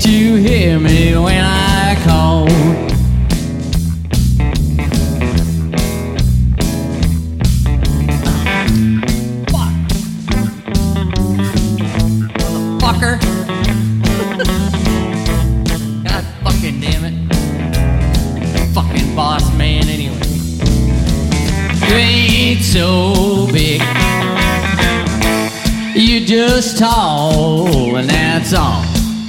Can't you hear me when I call? Fuck. Motherfucker. God fucking damn it. Fucking boss man anyway. You ain't so big. You just tall and that's all.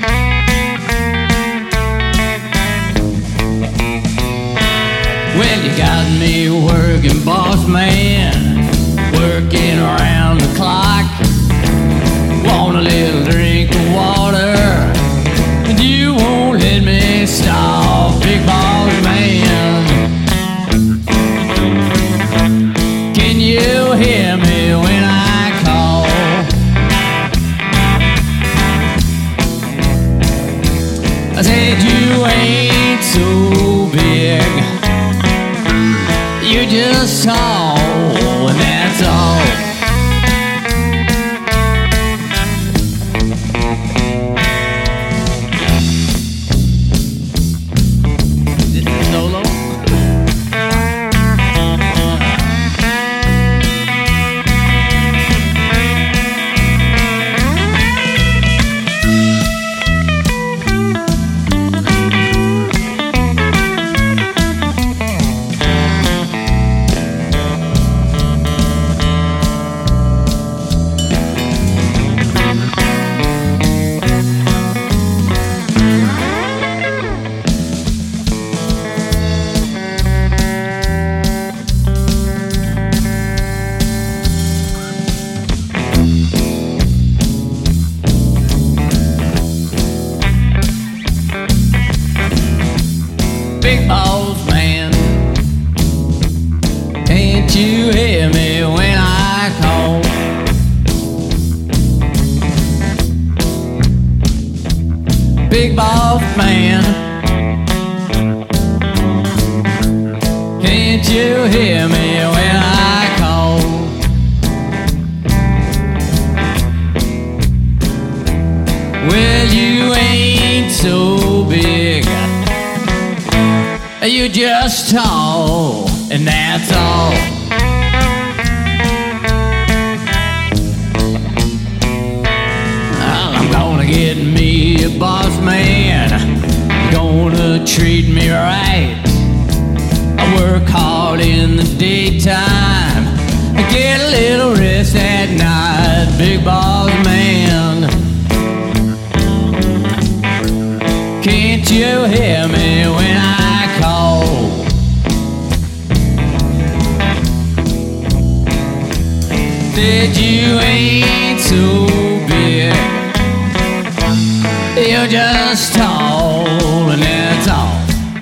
Well, you got me working, boss man, working around the clock. Want a little drink of water, and you won't let me stop, big boss man. Can you hear me when I call? I said you ain't so big. You just tall, and that's all. This is solo. Big boss man, can't you hear me when I call? Big boss man, can't you hear me when I call? Well, you ain't so big. You just tall, and that's all. I'm gonna get me a boss man, gonna treat me right. I work hard in the daytime, I get a little rest at night, big boss man. Can't you hear me when I call? Said you ain't so big. You're just tall, and that's all.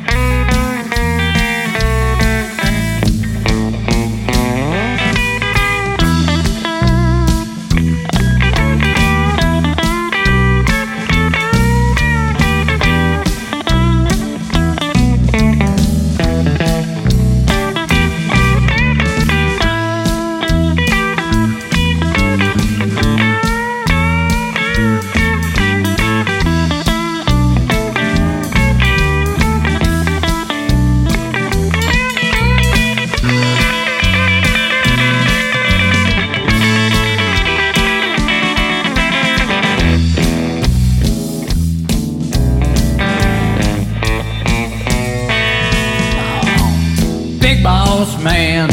Big boss man,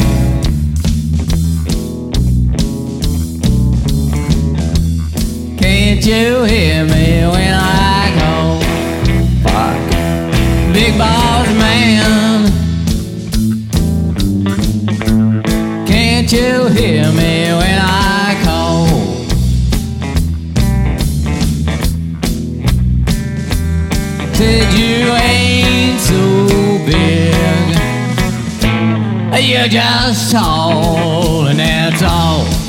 can't you hear me when I call? Fuck. Big boss man, can't you hear me when I call? Said you ain't so big. You're just tall, and that's all.